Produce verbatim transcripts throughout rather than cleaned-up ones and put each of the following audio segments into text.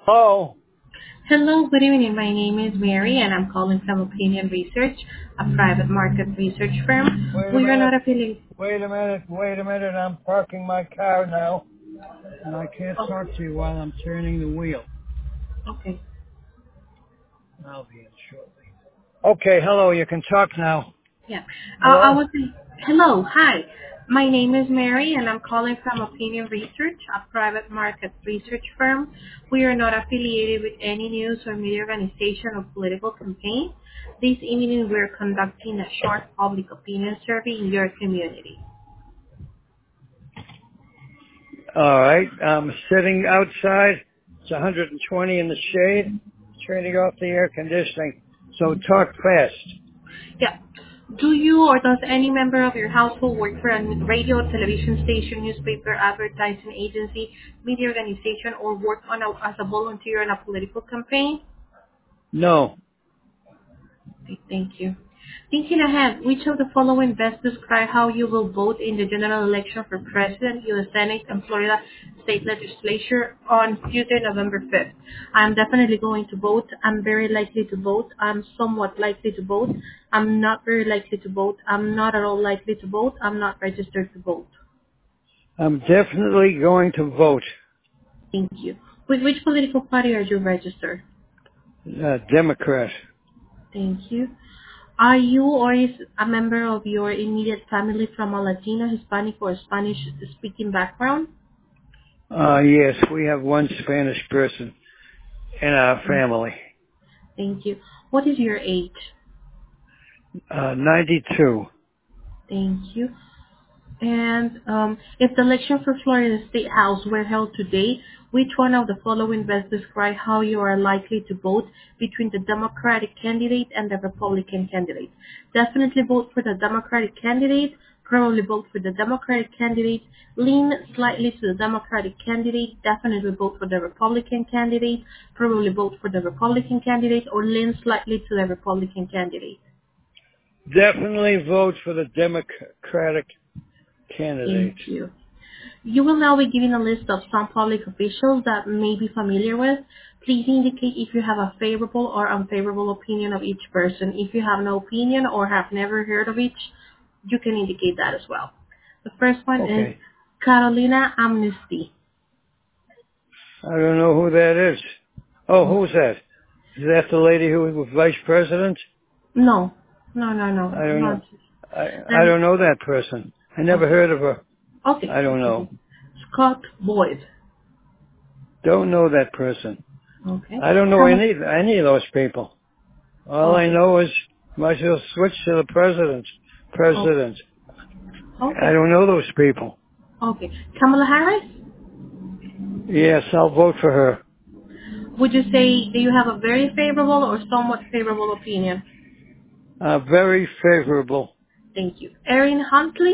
Oh, Hello, good evening. My name is Mary, and I'm calling from Opinion Research, a private market research firm. wait a We are minute. not affiliated. Wait a minute. Wait a minute. I'm parking my car now, and I can't Oh, talk to you while I'm turning the wheel. okay. I'll be in shortly. Okay. Hello. You can talk now. Yeah. Uh, I Hello? was. Hello, hi. My name is Mary, and I'm calling from Opinion Research, a private market research firm. We are not affiliated with any news or media organization or political campaign. This evening, we're conducting a short public opinion survey in your community. All right. I'm sitting outside. It's one hundred twenty in the shade, turning off the air conditioning. So talk fast. Yeah. Do you or does any member of your household work for a radio, television station, newspaper, advertising agency, media organization, or work on a, as a volunteer in a political campaign? No. Okay, thank you. Thinking ahead, which of the following best describe how you will vote in the general election for President, U S Senate, and Florida State Legislature on Tuesday, November fifth? I'm definitely going to vote. I'm very likely to vote. I'm somewhat likely to vote. I'm not very likely to vote. I'm not at all likely to vote. I'm not registered to vote. I'm definitely going to vote. Thank you. With which political party are you registered? Uh, Democrat. Thank you. Are you or is a member of your immediate family from a Latino, Hispanic, or Spanish-speaking background? Uh, yes, we have one Spanish person in our family. Thank you. What is your age? Uh, ninety-two. Thank you. And um, if the election for Florida State House were held today, which one of the following best describe how you are likely to vote between the Democratic candidate and the Republican candidate? Definitely vote for the Democratic candidate, probably vote for the Democratic candidate, lean slightly to the Democratic candidate, definitely vote for the Republican candidate, probably vote for the Republican candidate, or lean slightly to the Republican candidate. Definitely vote for the Democratic Thank candidate. you. You will now be given a list of some public officials that may be familiar with. Please indicate if you have a favorable or unfavorable opinion of each person. If you have no opinion or have never heard of each, you can indicate that as well. The first one is Okay. Carolina Amnesty. I don't know who that is. Oh, Okay. who's that? Is that the lady who was vice president? No, no, no, no, I don't know. not. I, I Then, don't know that person. I never okay, heard of her. okay, I don't okay, okay. know. Scott Boyd. Don't know that person. Okay. I don't know Kam- any, any of those people. All I okay, know is might as well switch to the president. okay, President. I okay, don't know those people. okay. Kamala Harris. Yes, I'll vote for her. Would you say do you have a very favorable or somewhat favorable opinion? Uh, very favorable. Thank you. Erin Huntley?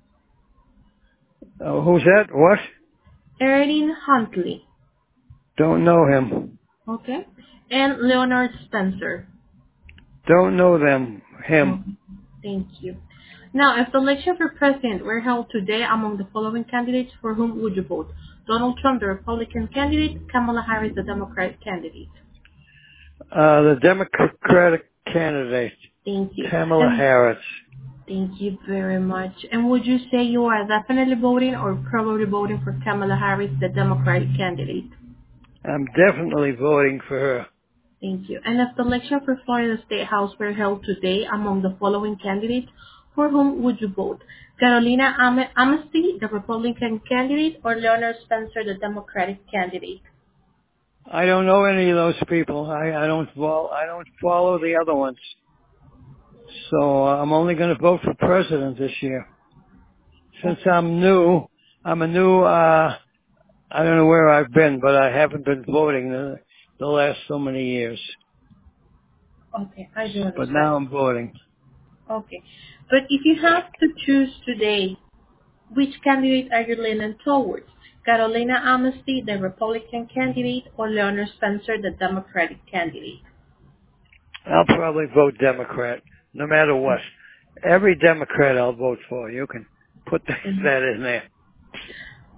Uh, who's that? What? Erin Huntley. Don't know him. Okay. And Leonard Spencer. Don't know them. Oh, Him. thank you. Now, if the election for president were held today among the following candidates, for whom would you vote? Donald Trump, the Republican candidate, Kamala Harris, the Democratic candidate. Uh, the Democratic candidate, Thank you. Kamala And Harris. thank you very much. And would you say you are definitely voting or probably voting for Kamala Harris, the Democratic candidate? I'm definitely voting for her. Thank you. And if the election for Florida State House were held today among the following candidates, for whom would you vote? Carolina Am- Amnesty, the Republican candidate, or Leonard Spencer, the Democratic candidate? I don't know any of those people. I, I don't follow, I don't follow the other ones. So uh, I'm only going to vote for president this year. Since Okay. I'm new, I'm a new, uh, I don't know where I've been, but I haven't been voting the, the last so many years. Okay, I do But understand. now I'm voting. Okay. But if you have to choose today, which candidate are you leaning towards? Carolina Amnesty, the Republican candidate, or Leonard Spencer, the Democratic candidate? I'll probably vote Democrat, no matter what. Every Democrat I'll vote for. You can put Mhm. that in there.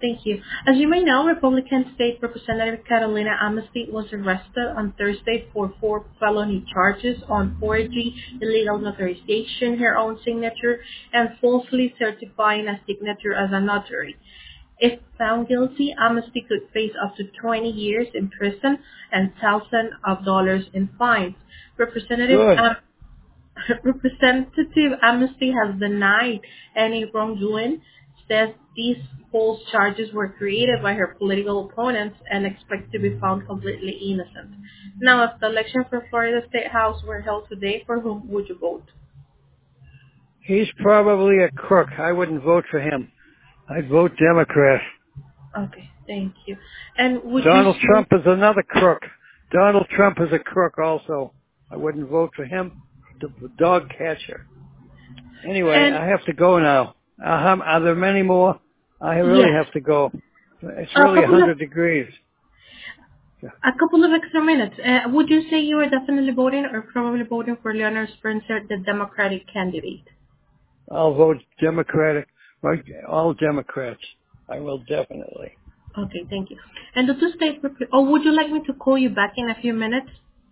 Thank you. As you may know, Republican State Representative Catalina Amnesty was arrested on Thursday for four felony charges on forgery, illegal notarization, her own signature, and falsely certifying a signature as a notary. If found guilty, Amnesty could face up to twenty years in prison and thousands of dollars in fines. Representative Good. Am- Representative Amnesty has denied any wrongdoing, says these false charges were created by her political opponents and expect to be found completely innocent. Now, if the election for Florida State House were held today, for whom would you vote? He's probably a crook. I wouldn't vote for him. I'd vote Democrat. Okay, thank you. And would Donald you Trump is another crook. Donald Trump is a crook also. I wouldn't vote for him. The dog catcher. Anyway, and I have to go now. Uh, how- are there many more? I really yes, have to go. It's a really couple of one hundred degrees. a couple of extra minutes. Uh, would you say you are definitely voting or probably voting for Leonard Spencer, the Democratic candidate? I'll vote Democratic. Right, all Democrats. I will definitely. Okay, thank you. And the two state rep- or would you like me to call you back in a few minutes?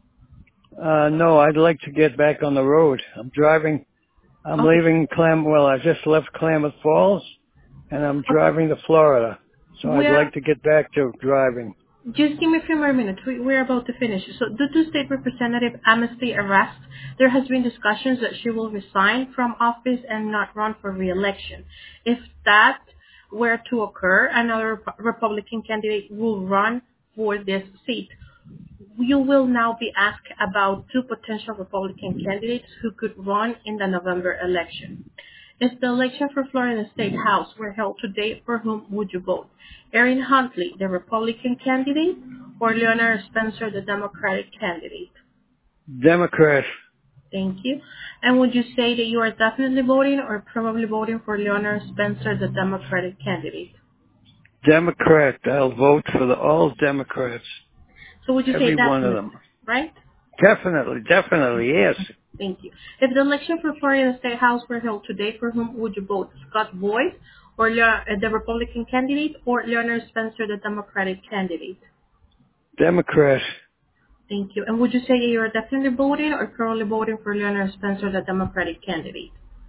Uh, no, I'd like to get back on the road. I'm driving. I'm Okay. leaving Clam. Well, I just left Klamath Falls, and I'm Okay. driving to Florida. So I'd We're like to get back to driving. Just give me a few more minutes. We, we're about to finish. So due to State Representative Amnesty arrest, there has been discussions that she will resign from office and not run for re-election. If that were to occur, another Rep- Republican candidate will run for this seat. You will now be asked about two potential Republican candidates who could run in the November election. If the election for Florida State House were held today, for whom would you vote? Erin Huntley, the Republican candidate, or Leonard Spencer, the Democratic candidate? Democrat. Thank you. And would you say that you are definitely voting or probably voting for Leonard Spencer, the Democratic candidate? Democrat. I'll vote for the all Democrats. So would you say Every one of definitely, them. right? Definitely, definitely, yes. Thank you. If the election for Florida State House were held today, for whom would you vote? Scott Boyd, or Le- uh, the Republican candidate, or Leonard Spencer, the Democratic candidate? Democrat. Thank you. And would you say you are definitely voting or currently voting for Leonard Spencer, the Democratic candidate?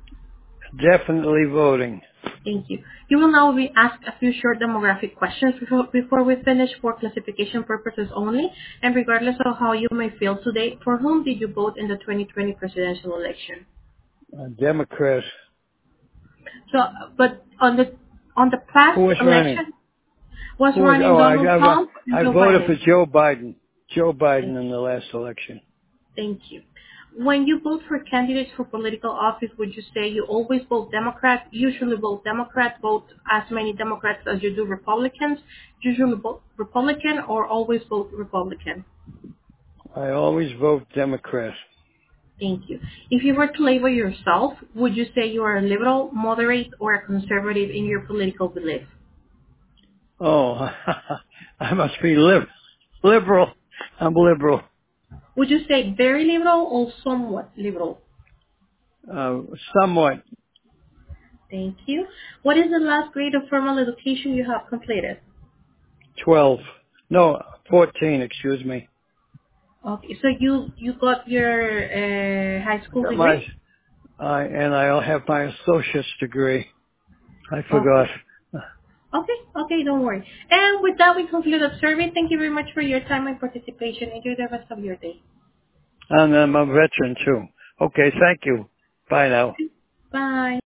Definitely voting. Thank you. You will now be asked a few short demographic questions before, before we finish for classification purposes only, and regardless of how you may feel today, for whom did you vote in the twenty twenty presidential election? Uh, Democrat. So, but on the on the past Who was running? election, was Who was, running oh, I, Donald I, Trump and I Joe voted Biden. for Joe Biden. Joe Thank Biden in the last election. thank you. When you vote for candidates for political office, would you say you always vote Democrat, usually vote Democrat, vote as many Democrats as you do Republicans, usually vote Republican, or always vote Republican? I always vote Democrat. Thank you. If you were to label yourself, would you say you are a liberal, moderate, or a conservative in your political belief? Oh, I must be lib- liberal. I'm liberal. Would you say very liberal or somewhat liberal? Uh, somewhat. Thank you. What is the last grade of formal education you have completed? twelve. No, fourteen, excuse me. Okay, so you you got your uh, high I school got my, degree? I, and I'll have my associate's degree. I Okay. forgot. Okay, okay, don't worry. And with that, we conclude the survey. Thank you very much for your time and participation. Enjoy the rest of your day. And I'm a veteran too. Okay, thank you. Bye now. Bye.